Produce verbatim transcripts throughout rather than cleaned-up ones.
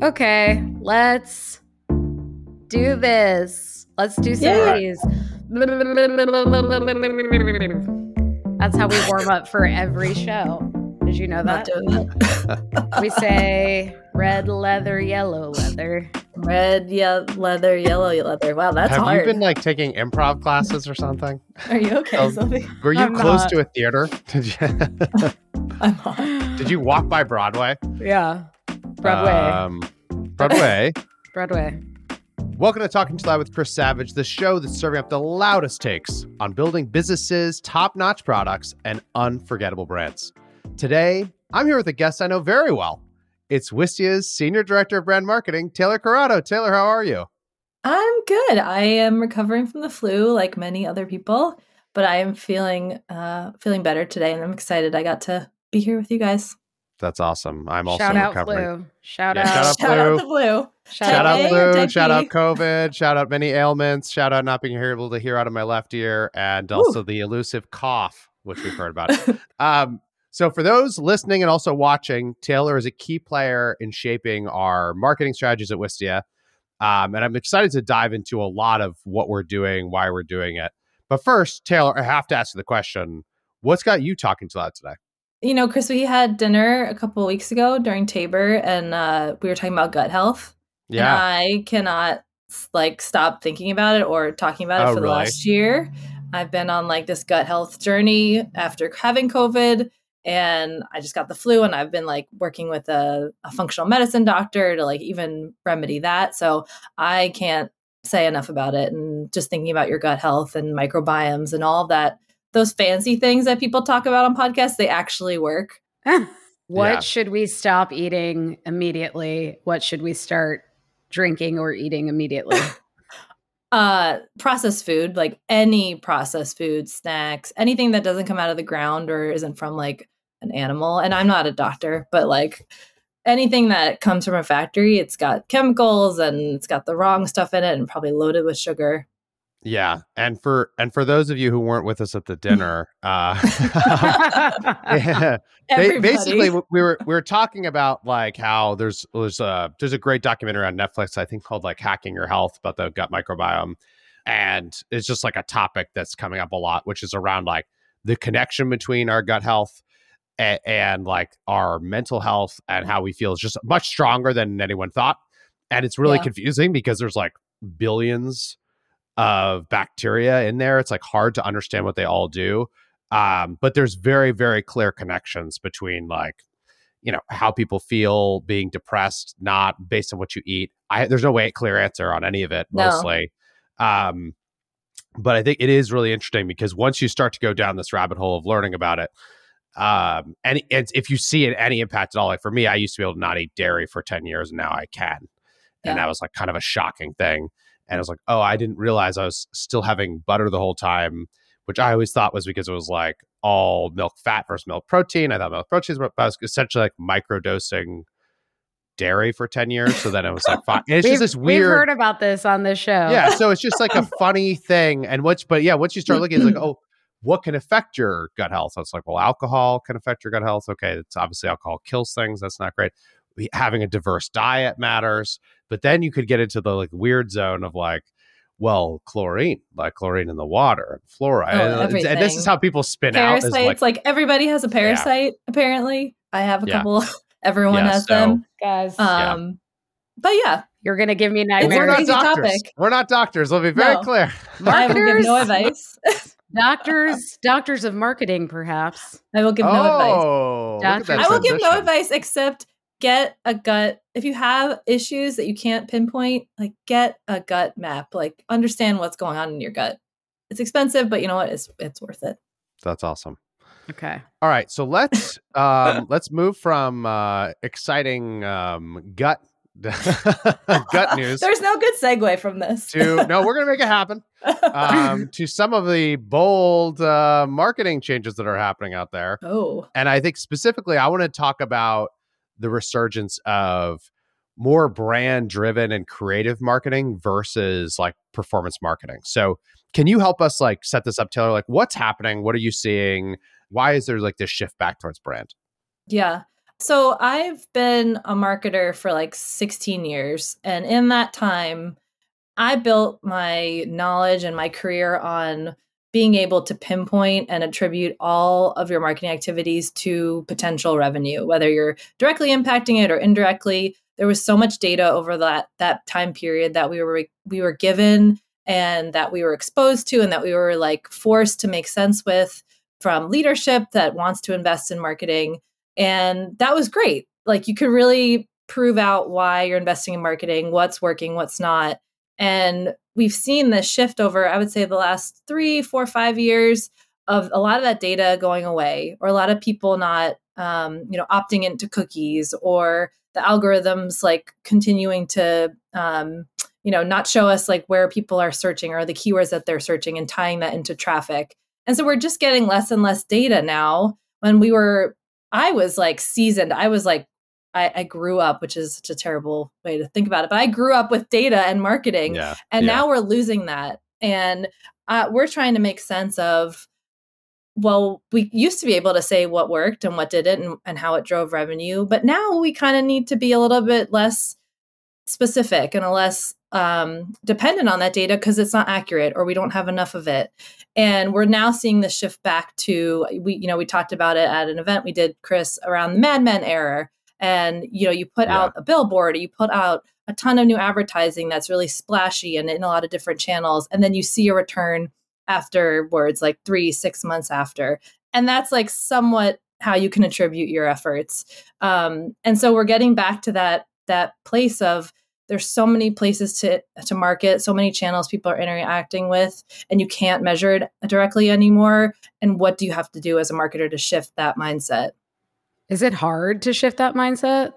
Okay, let's do this. Let's do some of these. That's how we warm up for every show. Did you know that? Not doing that. We say red leather, yellow leather. Red, ye- leather, yellow leather. Wow, that's Have hard. you been like taking improv classes or something? Are you okay, Oh, Sylvie? Were you I'm close not. to a theater? Did you, I'm on. did you walk by Broadway? Yeah. Broadway. Um, Broadway. Broadway. Welcome to Talking Too Loud with Chris Savage, the show that's serving up the loudest takes on building businesses, top-notch products, and unforgettable brands. Today, I'm here with a guest I know very well. It's Wistia's Senior Director of Brand Marketing, Taylor Corrado. Taylor, how are you? I'm good. I am recovering from the flu like many other people, but I am feeling uh, feeling better today, and I'm excited I got to be here with you guys. That's awesome. I'm also Shout out recovering. flu. Shout Yeah, out. shout out Shout out flu. the flu. Shout, Shout out Hey, flu, Techie. shout out COVID, shout out many ailments, shout out not being able to hear out of my left ear, and also the elusive cough, which we've heard about. um, so for those listening and also watching, Taylor is a key player in shaping our marketing strategies at Wistia. Um, and I'm excited to dive into a lot of what we're doing, why we're doing it. But first, Taylor, I have to ask you the question, what's got you talking too loud today? You know, Chris, we had dinner a couple of weeks ago during Tabor, and uh, we were talking about gut health. Yeah. And I cannot like stop thinking about it or talking about it Oh, for the really? last year. I've been on like this gut health journey after having COVID, and I just got the flu, and I've been like working with a, a functional medicine doctor to like even remedy that. So I can't say enough about it. And just thinking about your gut health and microbiomes and all of that, those fancy things that people talk about on podcasts, they actually work. What Yeah. should we stop eating immediately? What should we start drinking or eating immediately? Uh, processed food, like any processed food, snacks, anything that doesn't come out of the ground or isn't from like an animal. And I'm not a doctor, but like anything that comes from a factory, it's got chemicals and it's got the wrong stuff in it and probably loaded with sugar. Yeah. And for and for those of you who weren't with us at the dinner, uh yeah, ba- Everybody. basically w- we were we were talking about like how there's there's a there's a great documentary on Netflix I think called like Hacking Your Health about the gut microbiome, and it's just like a topic that's coming up a lot, which is around like the connection between our gut health and, and like our mental health, and how we feel is just much stronger than anyone thought. And it's really Yeah. confusing because there's like billions of bacteria in there. It's like hard to understand what they all do. Um, but there's very, very clear connections between like, you know, how people feel being depressed, not based on what you eat. I, there's no way clear answer on any of it, No. mostly. Um, but I think it is really interesting because once you start to go down this rabbit hole of learning about it, um, and it's, if you see it, any impact at all, like for me, I used to be able to not eat dairy for ten years and now I can. And Yeah. that was like kind of a shocking thing. And I was like, oh, I didn't realize I was still having butter the whole time, which I always thought was because it was like all milk fat versus milk protein. I thought milk protein was, I was essentially like microdosing dairy for ten years. So then it was like, fine. And it's we've, just this we've weird. heard about this on this show. Yeah. So it's just like a funny thing. And what's, but yeah, once you start looking, it's like, oh, what can affect your gut health? So it's like, well, alcohol can affect your gut health. Okay. It's obviously alcohol kills things. That's not great. We, having a diverse diet matters. But then you could get into the like weird zone of like, well, chlorine, like chlorine in the water, and fluoride. Oh, and, and this everything. is how people spin Parasites, out. Is like, like, everybody has a parasite, apparently. I have a Yeah. couple. Everyone Yeah, has so- them. Guys, Um, But yeah, you're going to give me It's we're a nightmares. not crazy doctors. topic. We're not doctors. Let me be very No. clear. I will give no advice. Doctors, doctors of marketing, perhaps. I will give no advice. Oh, look at Doctors. that I will give no transition. advice except get a gut. If you have issues that you can't pinpoint, like get a gut map. Like understand what's going on in your gut. It's expensive, but you know what? It's it's worth it. That's awesome. Okay. All right, so let's um, let's move from uh, exciting um, gut gut news There's no good segue from this. to no, we're gonna make it happen. Um, to some of the bold uh, marketing changes that are happening out there. oh, And I think specifically, I want to talk about the resurgence of more brand driven and creative marketing versus like performance marketing. So can you help us like set this up, Taylor? Like what's happening? What are you seeing? Why is there like this shift back towards brand? yeah. So I've been a marketer for like sixteen years. And in that time, I built my knowledge and my career on being able to pinpoint and attribute all of your marketing activities to potential revenue, whether you're directly impacting it or indirectly. There was so much data over that that time period that we were we were given and that we were exposed to and that we were like forced to make sense with from leadership that wants to invest in marketing. And that was great. Like you could really prove out why you're investing in marketing, what's working, what's not. And we've seen this shift over, I would say, the last three, four, five years of a lot of that data going away, or a lot of people not, um, you know, opting into cookies, or the algorithms like continuing to, um, you know, not show us like where people are searching or the keywords that they're searching and tying that into traffic. And so we're just getting less and less data now. When we were, I was like seasoned. I was like, I, I grew up, which is such a terrible way to think about it, but I grew up with data and marketing, Yeah, and yeah. now we're losing that. And uh, we're trying to make sense of, well, we used to be able to say what worked and what didn't and, and how it drove revenue, but now we kind of need to be a little bit less specific and a less um, dependent on that data because it's not accurate or we don't have enough of it. And we're now seeing the shift back to, we, you know, we talked about it at an event we did, Chris, around the Mad Men era. And, you know, you put Yeah. out a billboard, or you put out a ton of new advertising that's really splashy and in a lot of different channels. And then you see a return afterwards, like three, six months after. And that's like somewhat how you can attribute your efforts. Um, and so we're getting back to that, that place of, there's so many places to, to market, so many channels people are interacting with, and you can't measure it directly anymore. And what do you have to do as a marketer to shift that mindset? Is it hard to shift that mindset?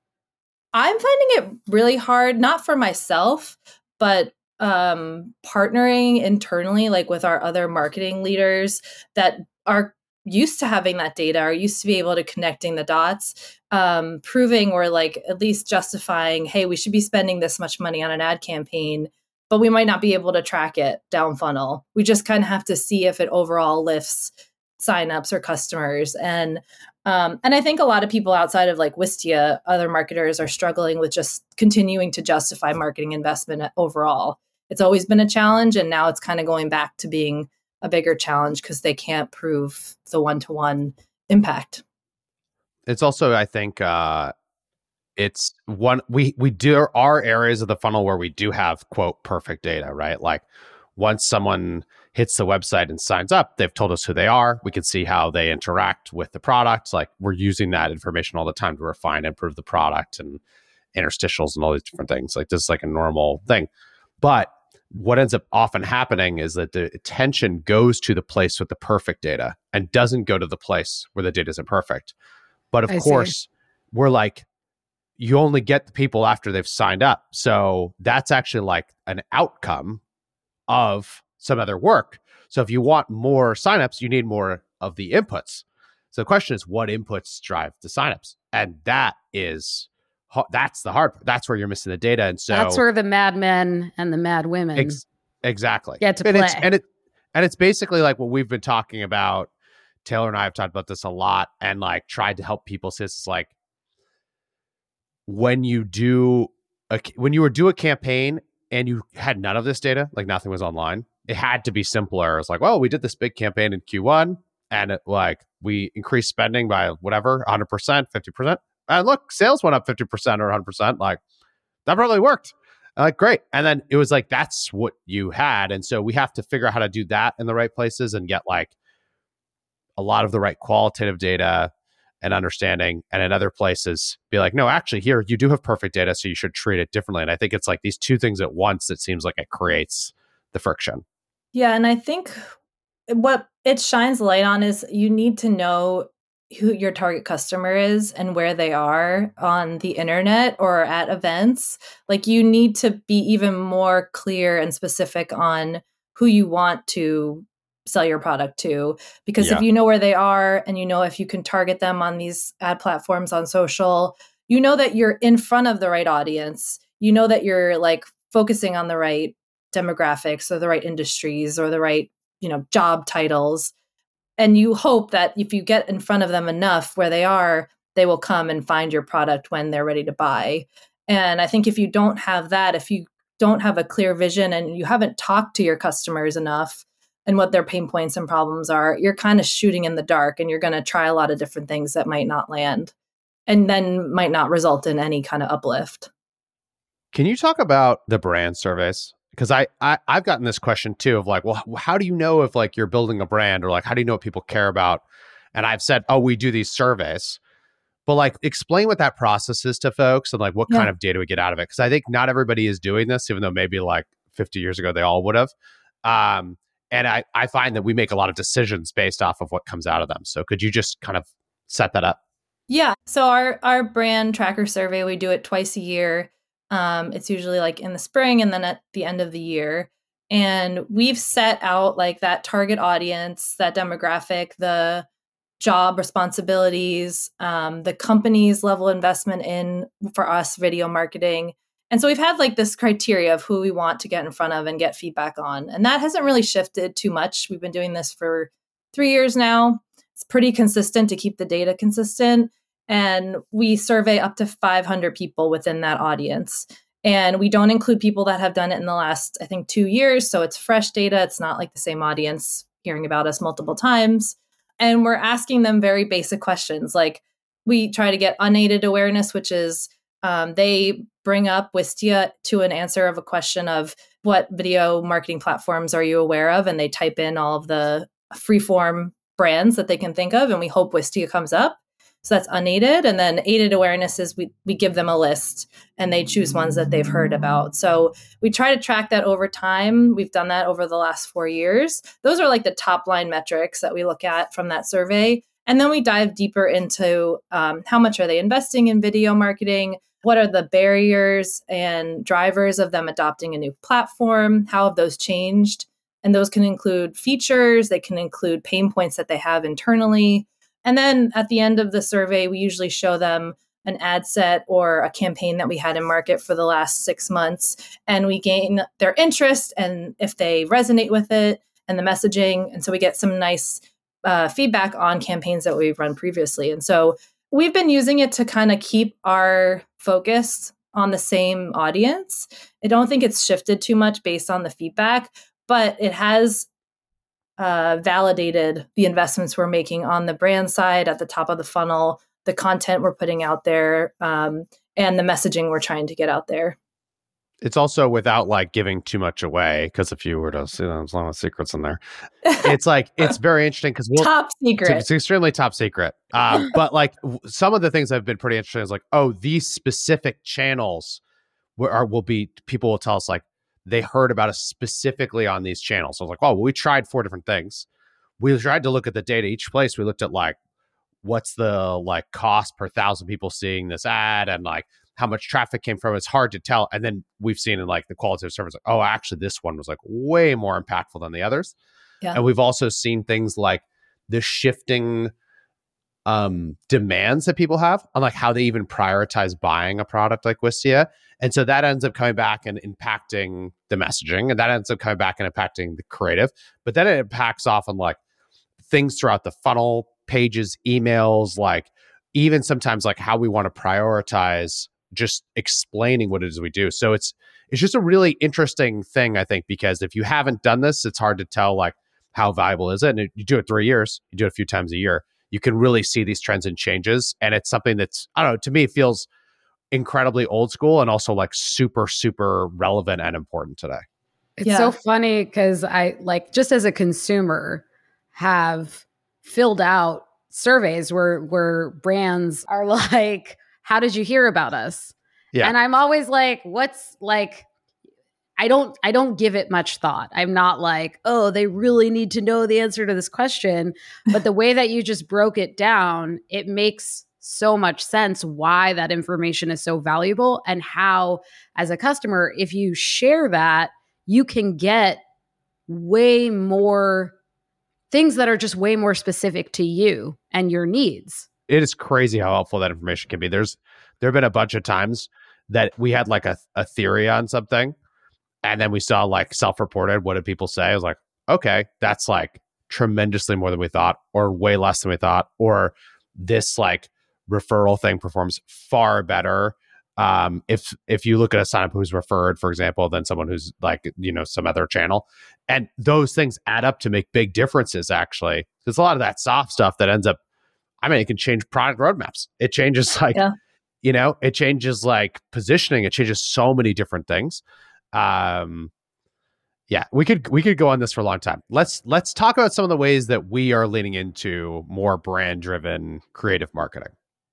I'm finding it really hard, not for myself, but um, partnering internally, like with our other marketing leaders that are used to having that data, are used to be able to connecting the dots, um, proving or like at least justifying, hey, we should be spending this much money on an ad campaign, but we might not be able to track it down funnel. We just kind of have to see if it overall lifts signups or customers. And Um, and I think a lot of people outside of like Wistia, other marketers are struggling with just continuing to justify marketing investment overall. It's always been a challenge, and now it's kind of going back to being a bigger challenge because they can't prove the one-to-one impact. It's also, I think, uh, it's one, we, we do, there are areas of the funnel where we do have, quote, perfect data, right? Like once someone hits the website and signs up, they've told us who they are. We can see how they interact with the product. Like we're using that information all the time to refine and improve the product and interstitials and all these different things. Like this is like a normal thing. But what ends up often happening is that the attention goes to the place with the perfect data and doesn't go to the place where the data isn't perfect. But of I see. course, we're like, you only get the people after they've signed up. So that's actually like an outcome of some other work. So if you want more signups, you need more of the inputs. So the question is, what inputs drive the signups? And that is, that's the hard part. That's where you're missing the data. And so That's where the mad men and the mad women ex- exactly get to and play. It's, and it and it's basically like what we've been talking about. Taylor and I have talked about this a lot and like tried to help people. So it's like when you do a, when you were do a campaign and you had none of this data, like nothing was online, it had to be simpler. It's like, well, we did this big campaign in Q one and it, like we increased spending by whatever, one hundred percent, fifty percent. And look, sales went up fifty percent or one hundred percent. Like that probably worked. Like, uh, great. And then it was like, that's what you had. And so we have to figure out how to do that in the right places and get like a lot of the right qualitative data and understanding, and in other places be like, no, actually here you do have perfect data, so you should treat it differently. And I think it's like these two things at once that seems like it creates the friction. Yeah. And I think what it shines light on is you need to know who your target customer is and where they are on the internet or at events. Like you need to be even more clear and specific on who you want to sell your product to, because Yeah. if you know where they are and you know if you can target them on these ad platforms on social, you know that you're in front of the right audience. You know that you're like focusing on the right demographics or the right industries or the right, you know, job titles. And you hope that if you get in front of them enough where they are, they will come and find your product when they're ready to buy. And I think if you don't have that, if you don't have a clear vision and you haven't talked to your customers enough and what their pain points and problems are, you're kind of shooting in the dark, and you're going to try a lot of different things that might not land and then might not result in any kind of uplift. Can you talk about the brand surveys? Because I, I, I've gotten this question too of like, well, how do you know if like you're building a brand, or like, how do you know what people care about? And I've said, oh, we do these surveys. But like, explain what that process is to folks, and like what yeah. kind of data we get out of it. Because I think not everybody is doing this, even though maybe like fifty years ago they all would have. Um, and I, I find that we make a lot of decisions based off of what comes out of them. So could you just kind of set that up? Yeah. So our our brand tracker survey, we do it twice a year. Um, it's usually like in the spring and then at the end of the year. And we've set out like that target audience, that demographic, the job responsibilities, um, the company's level investment in, for us, video marketing. And so we've had like this criteria of who we want to get in front of and get feedback on. And that hasn't really shifted too much. We've been doing this for three years now. It's pretty consistent to keep the data consistent. And we survey up to five hundred people within that audience. And we don't include people that have done it in the last, I think, two years. So it's fresh data. It's not like the same audience hearing about us multiple times. And we're asking them very basic questions. Like we try to get unaided awareness, which is um, they bring up Wistia to an answer of a question of what video marketing platforms are you aware of? And they type in all of the freeform brands that they can think of. And we hope Wistia comes up. So that's unaided. And then aided awareness is we, we give them a list and they choose ones that they've heard about. So we try to track that over time. We've done that over the last four years. Those are like the top line metrics that we look at from that survey. And then we dive deeper into um, how much are they investing in video marketing? What are the barriers and drivers of them adopting a new platform? How have those changed? And those can include features. They can include pain points that they have internally. And then at the end of the survey, we usually show them an ad set or a campaign that we had in market for the last six months. And we gain their interest and if they resonate with it and the messaging. And so we get some nice uh, feedback on campaigns that we've run previously. And so we've been using it to kind of keep our focus on the same audience. I don't think it's shifted too much based on the feedback, but it has Uh, validated the investments we're making on the brand side at the top of the funnel, the content we're putting out there, um, and the messaging we're trying to get out there. It's also without like giving too much away, because if you were to see, there's a lot of secrets in there. It's like, it's very interesting because we'll, top secret. It's, it's extremely top secret. Um, but like w- some of the things that have been pretty interesting is like, oh, these specific channels will, are, will be, people will tell us like, they heard about us specifically on these channels. So I was like, oh, well, we tried four different things. We tried to look at the data each place. We looked at like, what's the like cost per thousand people seeing this ad and like how much traffic came from it. It's hard to tell. And then we've seen in like the qualitative service, like, oh, actually this one was like way more impactful than the others. Yeah. And we've also seen things like the shifting um, demands that people have on like how they even prioritize buying a product like Wistia. And so that ends up coming back and impacting the messaging, and that ends up coming back and impacting the creative. But then it impacts off on like things throughout the funnel, pages, emails, like even sometimes like how we want to prioritize just explaining what it is we do. So it's it's just a really interesting thing, I think, because if you haven't done this, it's hard to tell like how valuable is it. And you do it three years, you do it a few times a year, you can really see these trends and changes. And it's something that's, I don't know, to me, it feels incredibly old school and also like super, super relevant and important today. It's yeah. so funny because I like just as a consumer have filled out surveys where where brands are like, how did you hear about us? Yeah. And I'm always like, what's like, I don't I don't give it much thought. I'm not like, oh, they really need to know the answer to this question. But the way that you just broke it down, it makes so much sense why that information is so valuable and how, as a customer, if you share that, you can get way more things that are just way more specific to you and your needs. It is crazy how helpful that information can be. There's there have been a bunch of times that we had like a, a theory on something, and then we saw like self-reported, what did people say? I was like, okay, that's like tremendously more than we thought, or way less than we thought, or this like referral thing performs far better. Um, if if you look at a sign up who's referred, for example, than someone who's like, you know, some other channel. And those things add up to make big differences, actually. There's a lot of that soft stuff that ends up, I mean, it can change product roadmaps. It changes like, yeah. you know, it changes like positioning. It changes so many different things. Um, yeah, we could we could go on this for a long time. Let's let's talk about some of the ways that we are leaning into more brand driven creative marketing.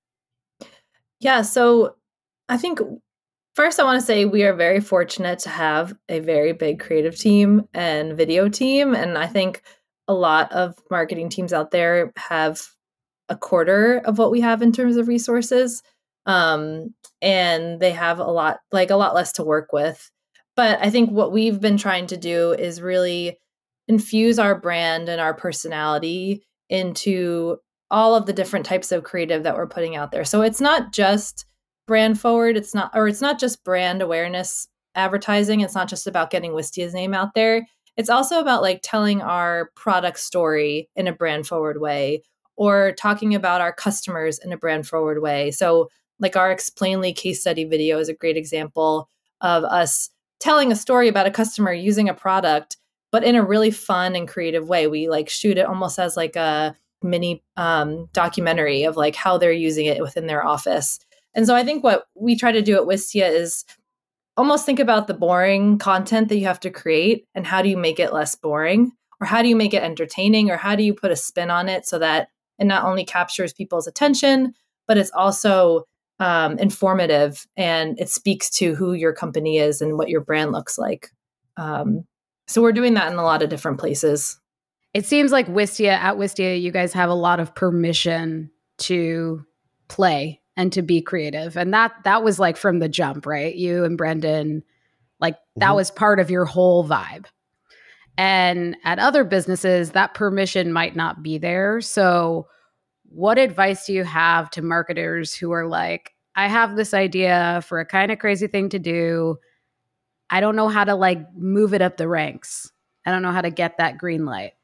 Yeah, so I think first I want to say we are very fortunate to have a very big creative team and video team, and I think a lot of marketing teams out there have a quarter of what we have in terms of resources, um, and they have a lot like a lot less to work with. But I think what we've been trying to do is really infuse our brand and our personality into all of the different types of creative that we're putting out there. So it's not just brand forward, it's not, or it's not just brand awareness advertising. It's not just about getting Wistia's name out there. It's also about like telling our product story in a brand forward way, or talking about our customers in a brand forward way. So like our Explainly case study video is a great example of us telling a story about a customer using a product, but in a really fun and creative way. We like shoot it almost as like a mini um, documentary of like how they're using it within their office. And so I think what we try to do at Wistia is almost think about the boring content that you have to create and how do you make it less boring, or how do you make it entertaining, or how do you put a spin on it so that it not only captures people's attention, but it's also um, informative and it speaks to who your company is and what your brand looks like. Um, so we're doing that in a lot of different places. It seems like Wistia, at Wistia, you guys have a lot of permission to play and to be creative. And that that was like from the jump, right? You and Brendan, like that mm-hmm. was part of your whole vibe. And at other businesses, that permission might not be there. So what advice do you have to marketers who are like, I have this idea for a kind of crazy thing to do. I don't know how to like move it up the ranks. I don't know how to get that green light.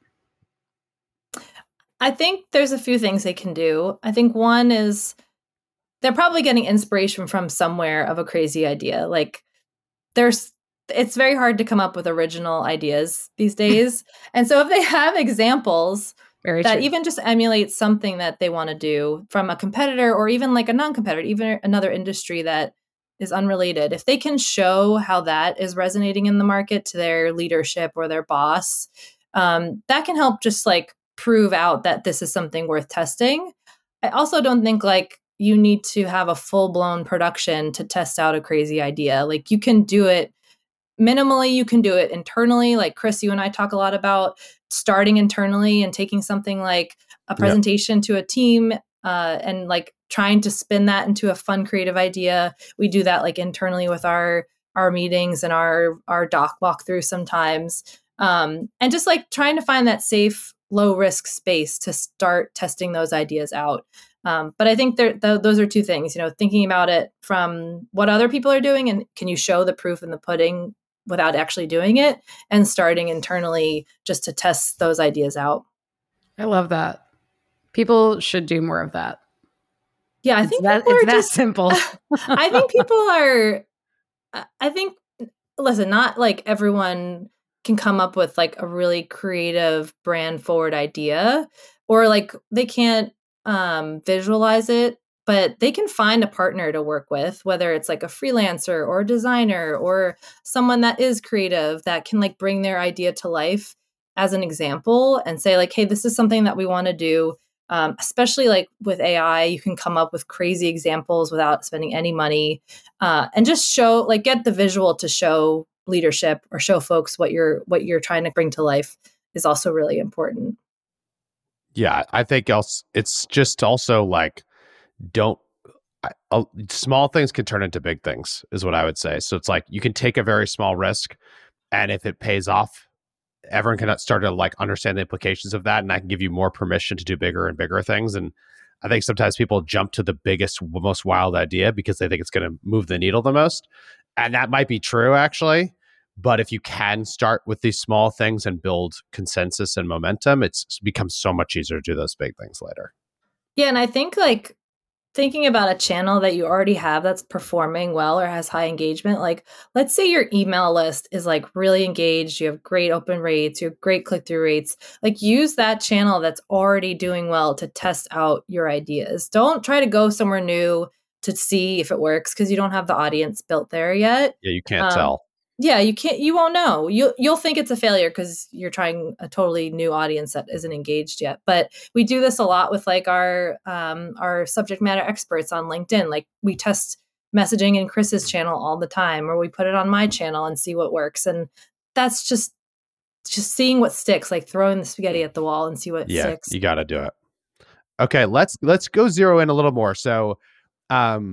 I think there's a few things they can do. I think one is they're probably getting inspiration from somewhere of a crazy idea. Like there's, it's very hard to come up with original ideas these days. And so if they have examples Very that true. Even just emulate something that they want to do from a competitor or even like a non-competitor, even another industry that is unrelated, if they can show how that is resonating in the market to their leadership or their boss, um, that can help just like prove out that this is something worth testing. I also don't think like you need to have a full-blown production to test out a crazy idea. Like you can do it minimally, you can do it internally. Like Chris, you and I talk a lot about starting internally and taking something like a presentation yep. to a team uh, and like trying to spin that into a fun, creative idea. We do that like internally with our our meetings and our our doc walkthrough sometimes. Um, and just like trying to find that safe, low risk space to start testing those ideas out. Um, but I think there, th- those are two things, you know, thinking about it from what other people are doing and can you show the proof in the pudding without actually doing it, and starting internally just to test those ideas out. I love that. People should do more of that. Yeah, I it's think that, it's that just, simple. I think people are, I think, listen, not like everyone can come up with like a really creative brand forward idea, or like they can't um, visualize it, but they can find a partner to work with, whether it's like a freelancer or a designer or someone that is creative that can like bring their idea to life as an example and say like, hey, this is something that we want to do. Um, especially like with A I, you can come up with crazy examples without spending any money uh, and just show like get the visual to show leadership or show folks what you're what you're trying to bring to life is also really important. Yeah, I think else it's just also like don't I, uh, small things can turn into big things is what I would say. So it's like you can take a very small risk, and if it pays off, everyone can start to like understand the implications of that, and I can give you more permission to do bigger and bigger things. And I think sometimes people jump to the biggest, most wild idea because they think it's going to move the needle the most, and that might be true actually. But if you can start with these small things and build consensus and momentum, it's, it's becomes so much easier to do those big things later. Yeah, and I think like thinking about a channel that you already have that's performing well or has high engagement, like let's say your email list is like really engaged, you have great open rates, you have great click-through rates, like use that channel that's already doing well to test out your ideas. Don't try to go somewhere new to see if it works because you don't have the audience built there yet. Yeah, you can't Um, tell. Yeah, you can't, you won't know. You, you'll think it's a failure because you're trying a totally new audience that isn't engaged yet. But we do this a lot with like our, um, our subject matter experts on LinkedIn. Like we test messaging in Chris's channel all the time, or we put it on my channel and see what works. And that's just, just seeing what sticks, like throwing the spaghetti at the wall and see what Yeah, sticks. you got to do it. Okay, let's let's go zero in a little more. So, um,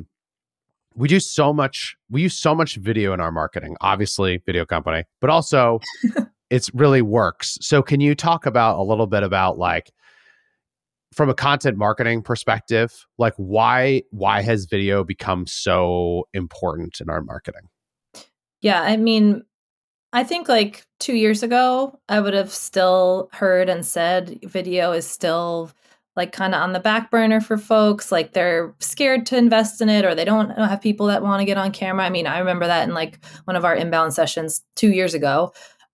we do so much, we use so much video in our marketing, obviously video company, but also it's really works. So can you talk about a little bit about like, from a content marketing perspective, like why, why has video become so important in our marketing? Yeah. I mean, I think like two years ago, I would have still heard and said video is still like kind of on the back burner for folks. Like they're scared to invest in it, or they don't have people that want to get on camera. I mean, I remember that in like one of our inbound sessions two years ago.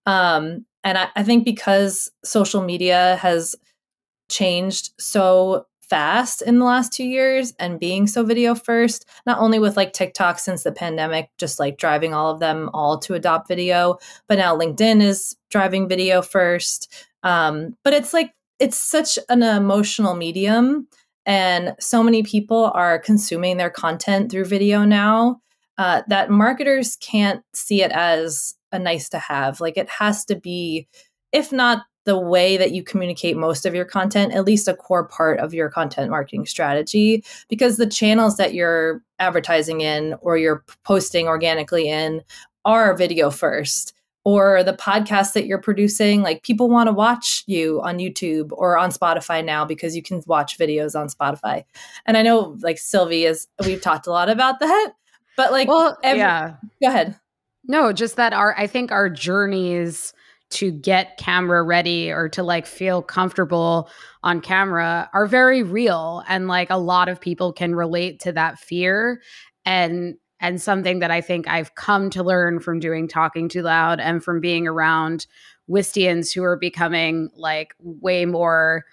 Um, and I, I think because social media has changed so fast in the last two years and being so video first, not only with like TikTok since the pandemic, just like driving all of them all to adopt video, but now LinkedIn is driving video first. Um, but it's like, it's such an emotional medium, and so many people are consuming their content through video now uh, that marketers can't see it as a nice to have. Like it has to be, if not the way that you communicate most of your content, at least a core part of your content marketing strategy, because the channels that you're advertising in or you're posting organically in are video first. Or the podcast that you're producing, like people want to watch you on YouTube or on Spotify now because you can watch videos on Spotify. And I know like Sylvie is, we've talked a lot about that, but like, well, every, yeah, go ahead. No, just that our, I think our journeys to get camera ready or to like feel comfortable on camera are very real. And like a lot of people can relate to that fear. And And something that I think I've come to learn from doing Talking Too Loud and from being around Wistians who are becoming like way more,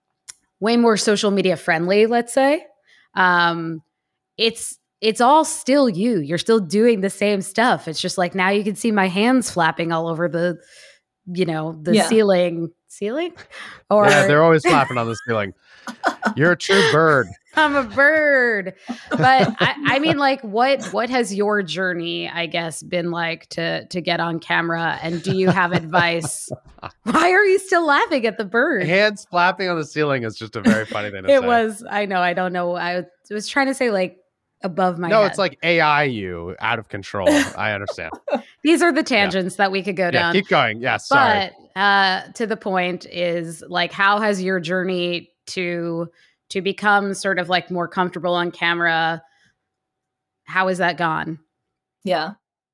way more social media friendly, let's say. Um, it's, it's all still you. You're still doing the same stuff. It's just like now you can see my hands flapping all over the, you know, the Yeah. ceiling. Ceiling? Or yeah, they're always flapping on the ceiling. You're a true bird. I'm a bird. But I, I mean, like, what what has your journey, I guess, been like to to get on camera? And do you have advice? Why are you still laughing at the bird? Hands flapping on the ceiling is just a very funny thing to It say. was, I know, I don't know. I was trying to say like above my no, head. it's like A I you out of control. I understand. These are the tangents yeah. that we could go yeah, down. Keep going. Yeah, sorry. But uh, to the point is like, how has your journey to to become sort of like more comfortable on camera, how has that gone? Yeah.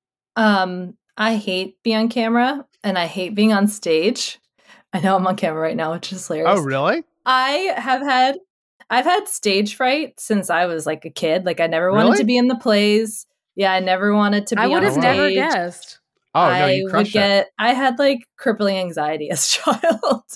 Um, I hate being on camera and I hate being on stage. I know I'm on camera right now, which is hilarious. Oh, really? I have had, I've had stage fright since I was like a kid. Like I never really? wanted to be in the plays. Yeah. I never wanted to be I would on have stage. never guessed. Oh, no, I you would crushed get, it. I had like crippling anxiety as a child.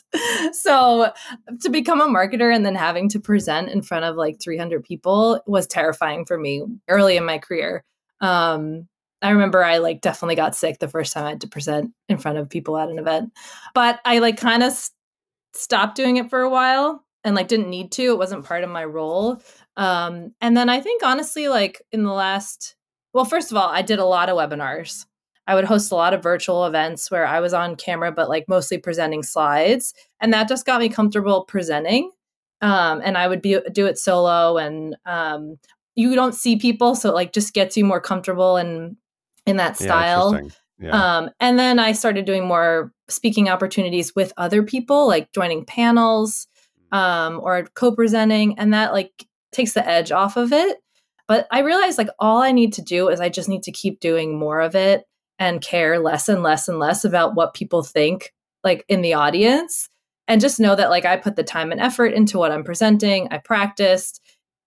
So to become a marketer and then having to present in front of like three hundred people was terrifying for me early in my career. Um, I remember I like definitely got sick the first time I had to present in front of people at an event, but I like kind of s- stopped doing it for a while and like didn't need to. It wasn't part of my role. Um, and then I think honestly, like in the last, well, first of all, I did a lot of webinars. I would host a lot of virtual events where I was on camera, but like mostly presenting slides. And that just got me comfortable presenting. Um, and I would be, do it solo and um, you don't see people. So it like just gets you more comfortable in, in that style. Yeah, yeah. Um, and then I started doing more speaking opportunities with other people, like joining panels um, or co-presenting. And that like takes the edge off of it. But I realized like all I need to do is I just need to keep doing more of it and care less and less and less about what people think like in the audience, and just know that like I put the time and effort into what I'm presenting. I practiced.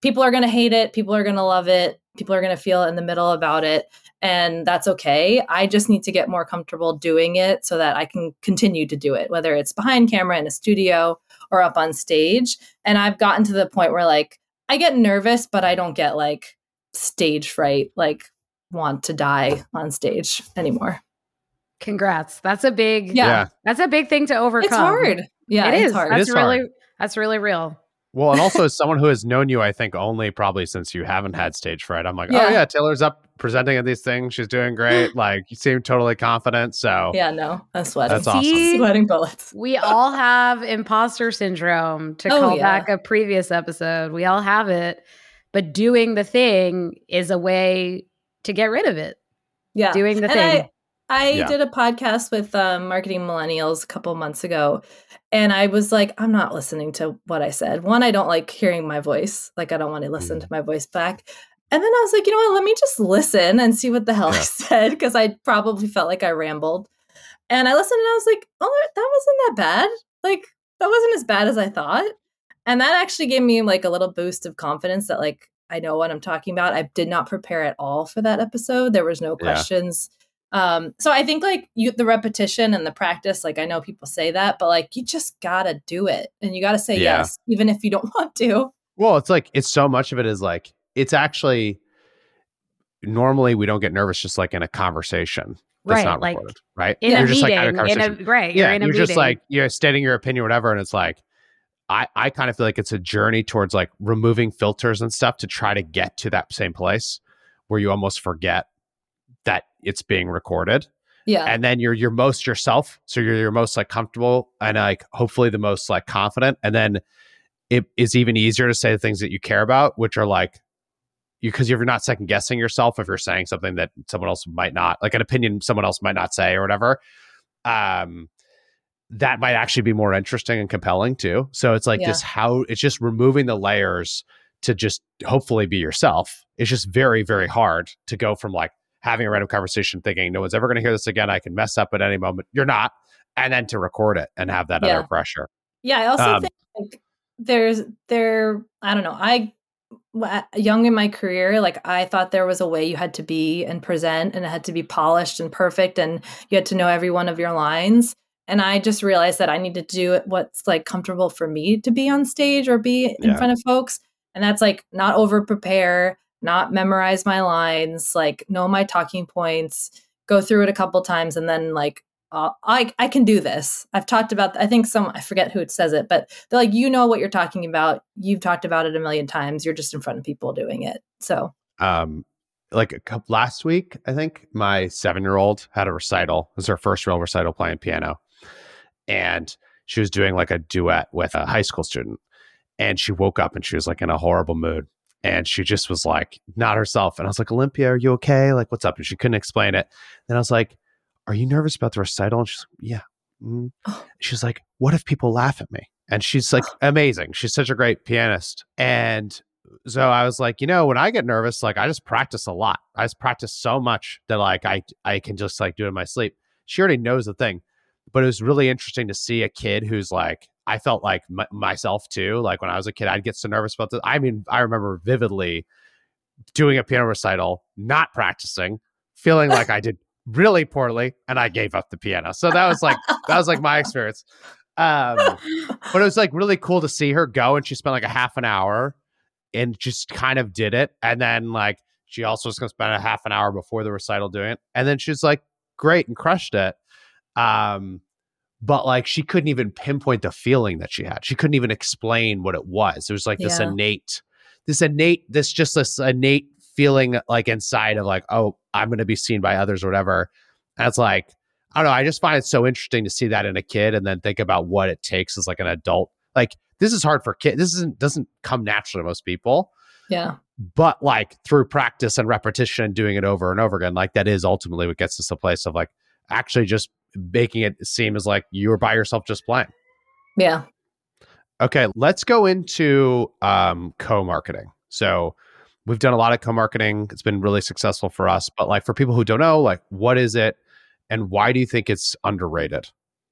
people are going to hate it. People are going to love it. People are going to feel in the middle about it. And that's okay. I just need to get more comfortable doing it so that I can continue to do it, whether it's behind camera in a studio or up on stage. And I've gotten to the point where like, I get nervous, but I don't get like stage fright, like want to die on stage anymore. Congrats. That's a big, yeah. yeah. That's a big thing to overcome. It's hard. Yeah, it it's is. hard. That's it is really, hard. that's really real. Well, and also as someone who has known you, I think only probably since you haven't had stage fright, I'm like, Yeah. oh yeah, Taylor's up presenting at these things. She's doing great. Like you seem totally confident. So yeah, no, I'm sweating. That's awesome. See, sweating bullets. We all have imposter syndrome, to Oh, call yeah. back a previous episode. We all have it, but doing the thing is a way to get rid of it. Yeah. Doing the and thing. I, I Yeah. did a podcast with um, Marketing Millennials a couple months ago, and I was like, I'm not listening to what I said. One, I don't like hearing my voice. Like, I don't want to listen Mm. to my voice back. And then I was like, you know what? Let me just listen and see what the hell Yeah. I said, because I probably felt like I rambled. And I listened and I was like, oh, that wasn't that bad. Like, that wasn't as bad as I thought. And that actually gave me like a little boost of confidence that like, I know what I'm talking about. I did not prepare at all for that episode. There was no Yeah. questions. Um, so I think like you, the repetition and the practice, like I know people say that, but like you just gotta do it and you gotta say Yeah. yes, even if you don't want to. Well, it's like it's so much of it is like it's actually normally we don't get nervous just like in a conversation that's Right, not like, recorded, right? In You're a just meeting, like having a in conversation. a, right, yeah, you're in a you're meeting. just like you're stating your opinion or whatever, and it's like I I kind of feel like it's a journey towards like removing filters and stuff to try to get to that same place where you almost forget that it's being recorded. Yeah. And then you're you're most yourself, so you're your most like comfortable and like hopefully the most like confident, and then it is even easier to say the things that you care about, which are like you because you're not second guessing yourself if you're saying something that someone else might not, like an opinion someone else might not say or whatever. Um, that might actually be more interesting and compelling too. So it's like Yeah. this how it's just removing the layers to just hopefully be yourself. It's just very, very hard to go from like having a random conversation thinking no one's ever going to hear this again. I can mess up at any moment. You're not. And then to record it and have that Yeah. other pressure. Yeah. I also Um, think like there's there, I don't know. I w- young in my career, like I thought there was a way you had to be and present and it had to be polished and perfect and you had to know every one of your lines. And I just realized that I need to do it what's like comfortable for me to be on stage or be in Yeah. front of folks. And that's like not over prepare, not memorize my lines, like know my talking points, go through it a couple times, and then like uh, I I can do this. I've talked about. I think some I forget who it says it, but they're like, you know what you're talking about. You've talked about it a million times. You're just in front of people doing it. So Um, like a couple, last week, I think my seven-year-old had a recital. It was her first real recital playing piano, and she was doing like a duet with a high school student. And she woke up and she was like in a horrible mood. And she just was like not herself. And I was like, Olympia, are you okay? Like, what's up? And she couldn't explain it. Then I was like, are you nervous about the recital? And she's like, yeah. Mm. Oh. She's like, what if people laugh at me? And she's like, amazing. She's such a great pianist. And so I was like, you know, when I get nervous, like I just practice a lot. I just practice so much that like I I can just like do it in my sleep. She already knows the thing. But it was really interesting to see a kid who's like, I felt like m- myself too. Like when I was a kid, I'd get so nervous about this. I mean, I remember vividly doing a piano recital, not practicing, feeling like I did really poorly, and I gave up the piano. So that was like that was like my experience. Um, but it was like really cool to see her go, and she spent like a half an hour and just kind of did it. And then like she also was going to spend a half an hour before the recital doing it, and then she's like great and crushed it. Um, but like she couldn't even pinpoint the feeling that she had. She couldn't even explain what it was. It was like this Yeah. innate, this innate, this just this innate feeling like inside of like, oh, I'm going to be seen by others or whatever. And it's like, I don't know. I just find it so interesting to see that in a kid and then think about what it takes as like an adult. Like this is hard for kids. This isn't, doesn't come naturally to most people. yeah. But like through practice and repetition and doing it over and over again, like that is ultimately what gets us to a place of like actually just making it seem as like you were by yourself just playing. Yeah. Okay, let's go into um, co-marketing. So we've done a lot of co-marketing. It's been really successful for us. But like for people who don't know, like what is it and why do you think it's underrated?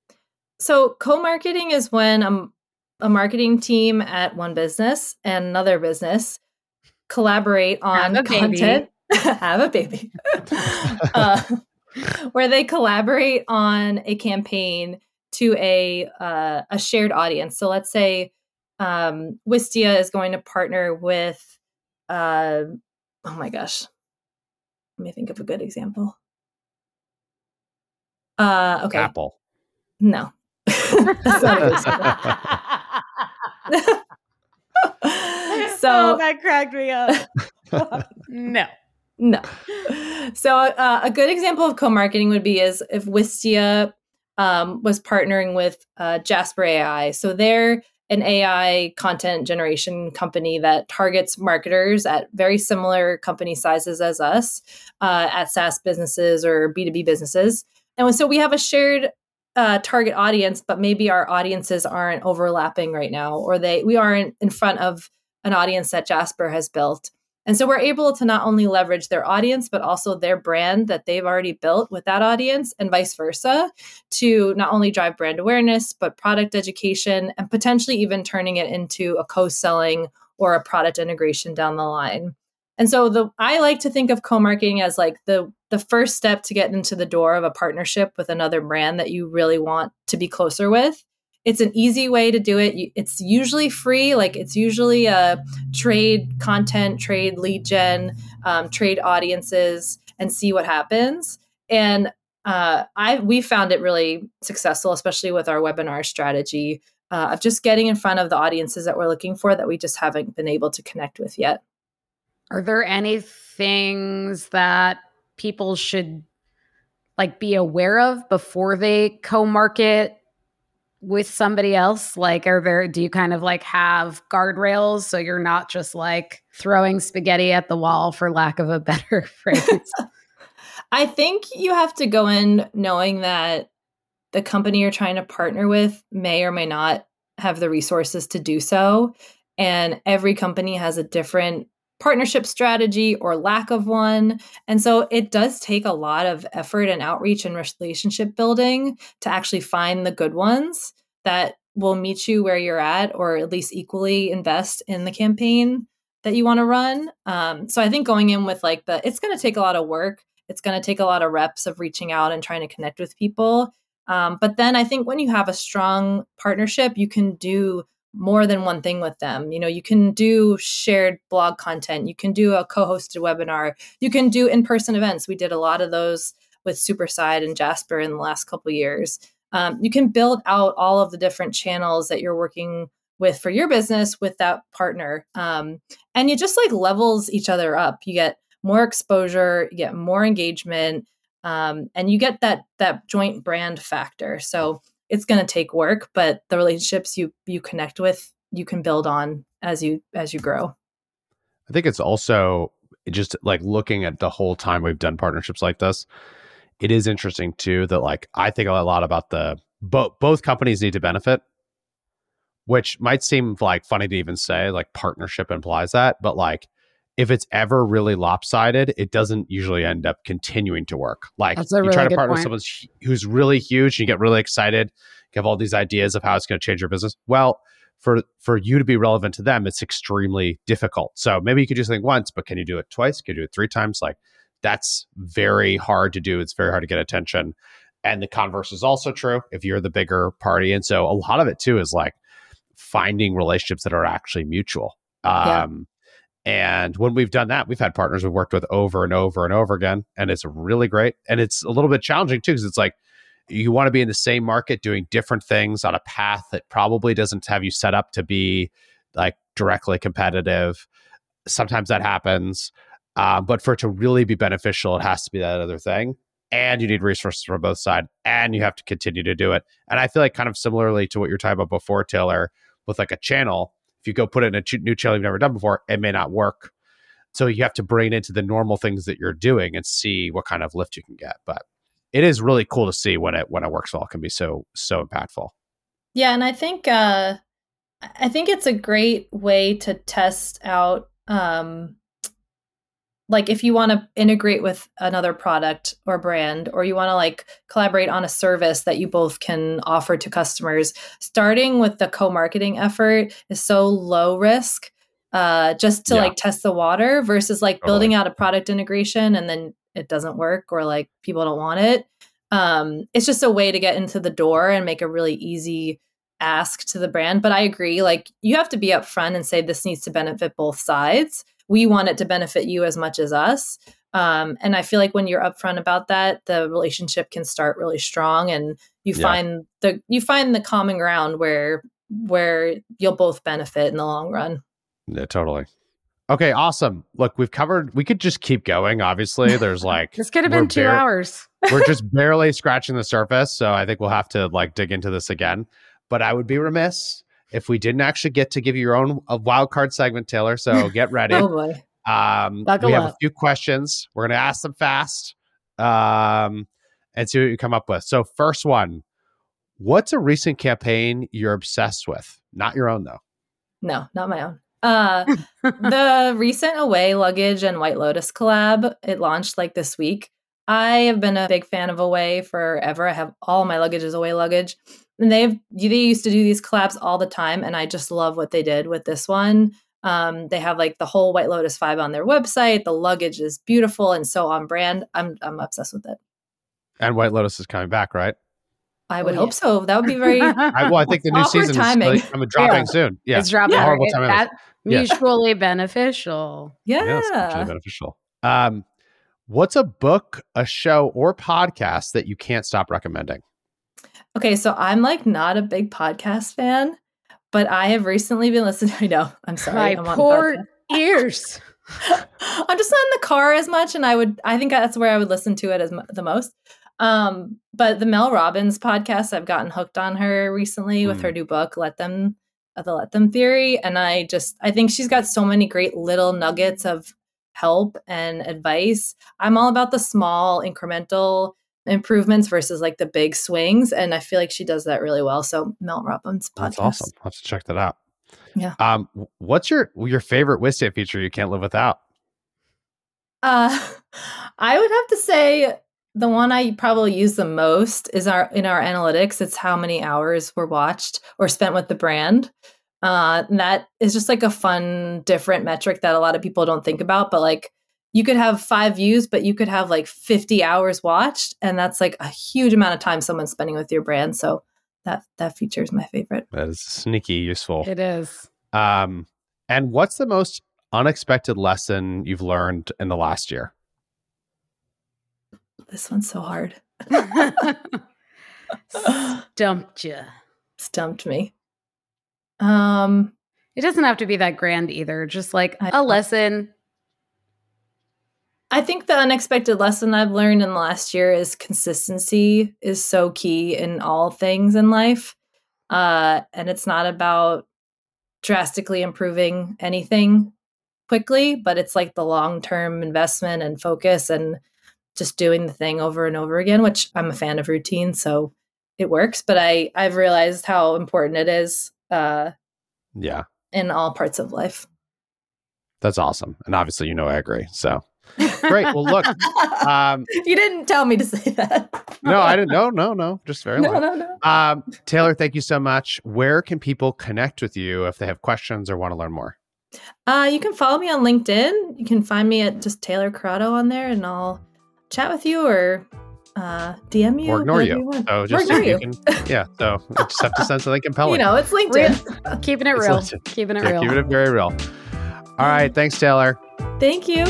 So co-marketing is when a, a marketing team at one business and another business collaborate on Have a content. Have a baby. uh, where they collaborate on a campaign to a uh, a shared audience. So let's say um, Wistia is going to partner with, uh, oh my gosh, let me think of a good example. Uh, okay. Apple. No. That's not a good example. So oh, that cracked me up. no. No. So uh, a good example of co-marketing would be is if Wistia um, was partnering with uh, Jasper A I. So they're an A I content generation company that targets marketers at very similar company sizes as us, uh, at SaaS businesses or B two B businesses. And so we have a shared uh, target audience, but maybe our audiences aren't overlapping right now, or they we aren't in front of an audience that Jasper has built. And so we're able to not only leverage their audience, but also their brand that they've already built with that audience and vice versa to not only drive brand awareness, but product education and potentially even turning it into a co-selling or a product integration down the line. And so the I like to think of co-marketing as like the, the first step to get into the door of a partnership with another brand that you really want to be closer with. It's an easy way to do it. It's usually free. Like it's usually a trade content, trade lead gen, um, trade audiences, and see what happens. And uh, I we found it really successful, especially with our webinar strategy uh, of just getting in front of the audiences that we're looking for that we just haven't been able to connect with yet. Are there any things that people should like be aware of before they co-market with somebody else? Like, are there, do you kind of like have guardrails so you're not just like throwing spaghetti at the wall, for lack of a better phrase? I think you have to go in knowing that the company you're trying to partner with may or may not have the resources to do so. And every company has a different partnership strategy or lack of one. And so it does take a lot of effort and outreach and relationship building to actually find the good ones that will meet you where you're at, or at least equally invest in the campaign that you want to run. Um, so I think going in with like the, it's going to take a lot of work. It's going to take a lot of reps of reaching out and trying to connect with people. Um, but then I think when you have a strong partnership, you can do more than one thing with them. You know, you can do shared blog content. You can do a co-hosted webinar. You can do in-person events. We did a lot of those with Superside and Jasper in the last couple of years. Um, you can build out all of the different channels that you're working with for your business with that partner. Um, and you just like levels each other up. You get more exposure, you get more engagement, um, and you get that that joint brand factor. So it's going to take work, but the relationships you you connect with, you can build on as you as you grow. I think it's also just like looking at the whole time we've done partnerships like this. It is interesting too that like I think a lot about the both both companies need to benefit, which might seem like funny to even say, like partnership implies that, but like if it's ever really lopsided, it doesn't usually end up continuing to work. Like That's a you really try to good partner point. with someone who's really huge, and you get really excited, you have all these ideas of how it's going to change your business. Well, for for you to be relevant to them, it's extremely difficult. So maybe you could do something once, but can you do it twice? Can you do it three times? Like that's very hard to do. It's very hard to get attention. And the converse is also true if you're the bigger party. And so a lot of it too is like finding relationships that are actually mutual. Yeah. Um, And when we've done that, we've had partners we've worked with over and over and over again. And it's really great. And it's a little bit challenging too, because it's like you want to be in the same market doing different things on a path that probably doesn't have you set up to be like directly competitive. Sometimes that happens. Uh, but for it to really be beneficial, it has to be that other thing. And you need resources from both sides. And you have to continue to do it. And I feel like kind of similarly to what you were talking about before, Taylor, with like a channel, if you go put it in a ch- new channel you've never done before, it may not work. So you have to bring it into the normal things that you're doing and see what kind of lift you can get. But it is really cool to see when it when it works well. It can be so so impactful. Yeah, and I think uh, I think it's a great way to test out. Um, like if you want to integrate with another product or brand, or you want to like collaborate on a service that you both can offer to customers, starting with the co-marketing effort is so low risk uh, just to Yeah. like test the water versus like Totally. building out a product integration and then it doesn't work or like people don't want it. Um, it's just a way to get into the door and make a really easy ask to the brand. But I agree, like you have to be upfront and say this needs to benefit both sides. We want it to benefit you as much as us. Um, and I feel like when you're upfront about that, the relationship can start really strong, and you Yeah. find the you find the common ground where where you'll both benefit in the long run. Yeah, totally. Okay, awesome. Look, we've covered, we could just keep going. Obviously, there's like, This could have we're been two bare- hours. we're just barely scratching the surface. So I think we'll have to like dig into this again. But I would be remiss if we didn't actually get to give you your own a wild card segment, Taylor. So get ready. Oh boy. Um, Buckle we have up. a few questions. We're going to ask them fast um, and see what you come up with. So first one, what's a recent campaign you're obsessed with? Not your own, though. No, not my own. Uh, the recent Away luggage and White Lotus collab, it launched like this week. I have been a big fan of Away forever. I have all my luggage is Away luggage. And they've they used to do these collabs all the time. And I just love what they did with this one. Um, they have like the whole White Lotus vibe on their website. The luggage is beautiful and so on brand. I'm I'm obsessed with it. And White Lotus is coming back, right? I would Oh, hope yeah. so. That would be very I, well, I think the new Awkward season timing. is like, I'm dropping Yeah. soon. Yeah. It's dropping. Yeah. Horrible It- timing. that Yeah. mutually beneficial. yeah. Yeah, it's mutually beneficial. Um, what's a book, a show, or podcast that you can't stop recommending? Okay, so I'm like not a big podcast fan, but I have recently been listening. I know. I'm sorry. My I'm on the poor podcast. ears. I'm just not in the car as much, and I would. I think that's where I would listen to it as m- the most. Um, but the Mel Robbins podcast, I've gotten hooked on her recently with Mm. her new book, Let Them, uh, the Let Them Theory, and I just I think she's got so many great little nuggets of help and advice. I'm all about the small incremental improvements versus like the big swings, and I feel like she does that really well. So Mel Robbins podcast. That's awesome. I'll have to check that out. Yeah. Um, what's your your favorite Wistia feature you can't live without? Uh, I would have to say the one I probably use the most is our in our analytics. It's how many hours were watched or spent with the brand. Uh, and that is just like a fun, different metric that a lot of people don't think about. But like, you could have five views, but you could have like fifty hours watched, and that's like a huge amount of time someone's spending with your brand. So that that feature is my favorite. That is sneaky useful. It is. Um, and what's the most unexpected lesson you've learned in the last year? This one's so hard. Stumped you. Stumped me. Um, It doesn't have to be that grand either. Just like I- a lesson. I think the unexpected lesson I've learned in the last year is consistency is so key in all things in life. Uh, and it's not about drastically improving anything quickly, but it's like the long-term investment and focus and just doing the thing over and over again, which I'm a fan of routine, so it works. But I, I've realized how important it is uh, Yeah, in all parts of life. that's awesome. And obviously, you know, I agree. So great. Well, look, um, you didn't tell me to say that. no, I didn't. No, no, no. Just very No, light. no, no. Um, Taylor, thank you so much. Where can people connect with you if they have questions or want to learn more? Uh, you can follow me on LinkedIn. You can find me at just Taylor Corrado on there, and I'll chat with you or uh, D M you Or ignore whatever you. want. So just or ignore you you. can, yeah. So you just have to send something compelling. You know, it's LinkedIn. Keeping it It's real. legit. Keeping it Yeah, real. keep it very real. All right. Thanks, Taylor. Thank you.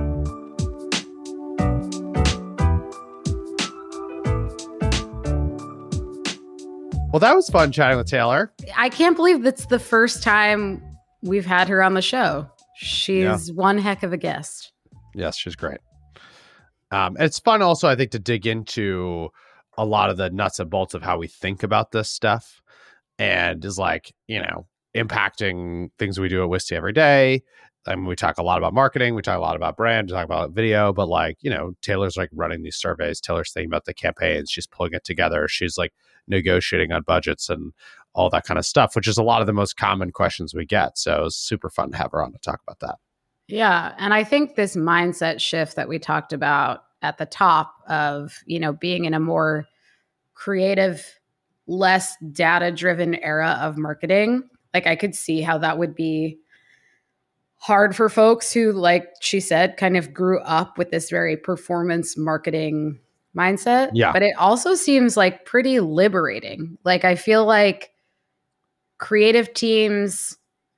Well, that was fun chatting with Taylor. I can't believe that's the first time we've had her on the show. She's one heck of a guest. Yes, she's great. Um, it's fun also, I think, to dig into a lot of the nuts and bolts of how we think about this stuff and is like, you know, impacting things we do at Wistia every day. I mean, we talk a lot about marketing. We talk a lot about brand. We talk about video. But like, you know, Taylor's like running these surveys. Taylor's thinking about the campaigns. She's pulling it together. She's like negotiating on budgets and all that kind of stuff, which is a lot of the most common questions we get. So it was super fun to have her on to talk about that. Yeah. And I think this mindset shift that we talked about at the top of, you know, being in a more creative, less data driven era of marketing, like I could see how that would be hard for folks who, like she said, kind of grew up with this very performance marketing mindset. Yeah. But it also seems like pretty liberating. Like, I feel like creative teams,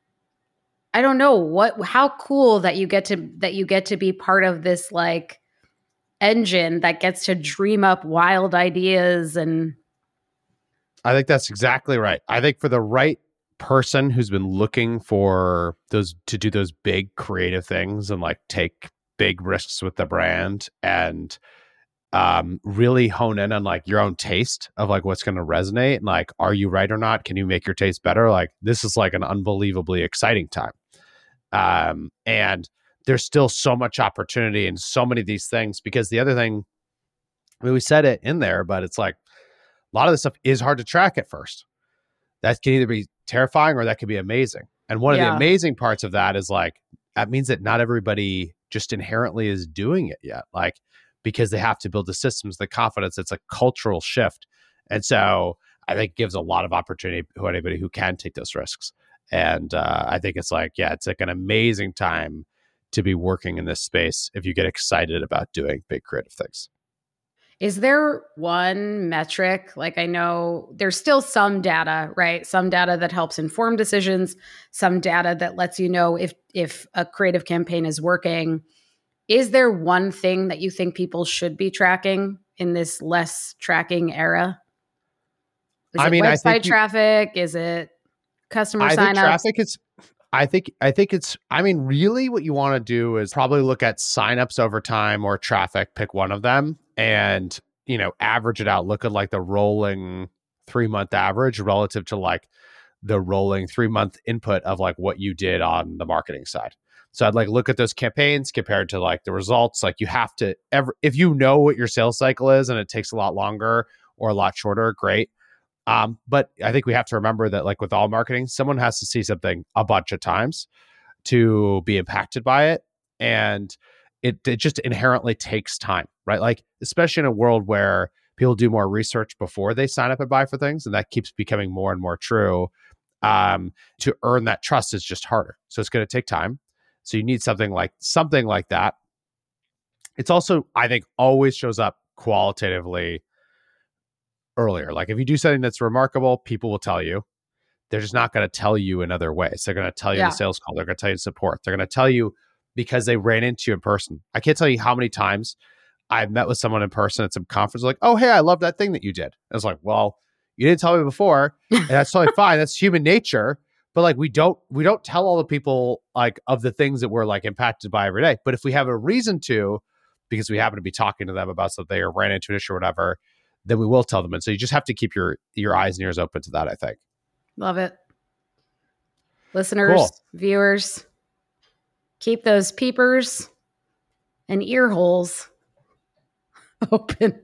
I don't know what, how cool that you get to, that you get to be part of this like engine that gets to dream up wild ideas. And I think that's exactly right. I think for the right person who's been looking for those, to do those big creative things and like take big risks with the brand and um, really hone in on like your own taste of like what's going to resonate and like, are you right or not? Can you make your taste better? Like, this is like an unbelievably exciting time. Um, and there's still so much opportunity in so many of these things, because the other thing, I mean, we said it in there, but it's like a lot of this stuff is hard to track at first. That can either be terrifying or that could be amazing. And one Yeah. of the amazing parts of that is like, that means that not everybody just inherently is doing it yet. Like, because they have to build the systems, the confidence, it's a cultural shift. And so I think it gives a lot of opportunity to anybody who can take those risks. And uh, I think it's like, yeah, it's like an amazing time to be working in this space if you get excited about doing big creative things. Is there one metric? Like, I know there's still some data, right? Some data that helps inform decisions, some data that lets you know if if a creative campaign is working. Is there one thing that you think people should be tracking in this less tracking era? Is I it mean, I website think you- traffic? Is it customer I think signups? traffic is, I think, I think it's, I mean, really what you want to do is probably look at signups over time or traffic, pick one of them and, you know, average it out. Look at like the rolling three month average relative to like the rolling three month input of like what you did on the marketing side. So I'd like look at those campaigns compared to like the results. Like you have to ever, if you know what your sales cycle is and it takes a lot longer or a lot shorter, great. Um, but I think we have to remember that like with all marketing, someone has to see something a bunch of times to be impacted by it. And it, it just inherently takes time, right? Like, especially in a world where people do more research before they sign up and buy for things. And that keeps becoming more and more true. Um, to earn that trust is just harder. So it's going to take time. So you need something like something like that. It's also, I think, always shows up qualitatively earlier. Like if you do something that's remarkable, people will tell you. They're just not going to tell you in other ways. They're going to tell you Yeah. in the sales call. They're going to tell you in support. They're going to tell you because they ran into you in person. I can't tell you how many times I've met with someone in person at some conference like, oh, hey, I love that thing that you did. I was like, well, you didn't tell me before. And that's totally fine. That's human nature. But like, we don't, we don't tell all the people like of the things that we're like impacted by every day. But if we have a reason to, because we happen to be talking to them about something or ran into an issue or whatever, then we will tell them. And so you just have to keep your, your eyes and ears open to that, I think. Love it. Listeners, Cool. viewers, keep those peepers and ear holes open.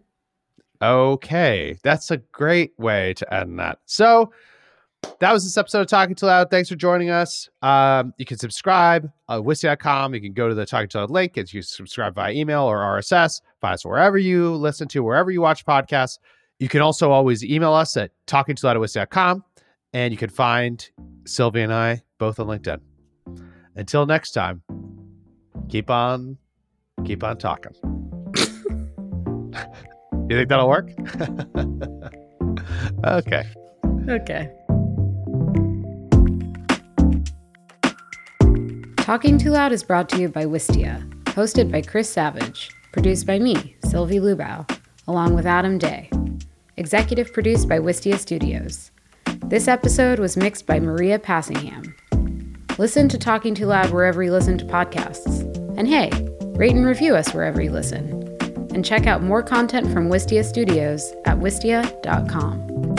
Okay. That's a great way to end that. So that was this episode of Talking Too Loud. Thanks for joining us. Um, you can subscribe at wistia dot com. You can go to the Talking Too Loud link and you subscribe via email or R S S. Find us wherever you listen to, wherever you watch podcasts. You can also always email us at talking too loud at wistia dot com. And you can find Sylvie and I both on LinkedIn. Until next time, keep on, keep on talking. You think that'll work? Okay. Okay. Talking Too Loud is brought to you by Wistia, hosted by Chris Savage, produced by me, Sylvie Lubau, along with Adam Day. Executive produced by Wistia Studios. This episode was mixed by Maria Passingham. Listen to Talking Too Loud wherever you listen to podcasts. And hey, rate and review us wherever you listen. And check out more content from Wistia Studios at wistia dot com.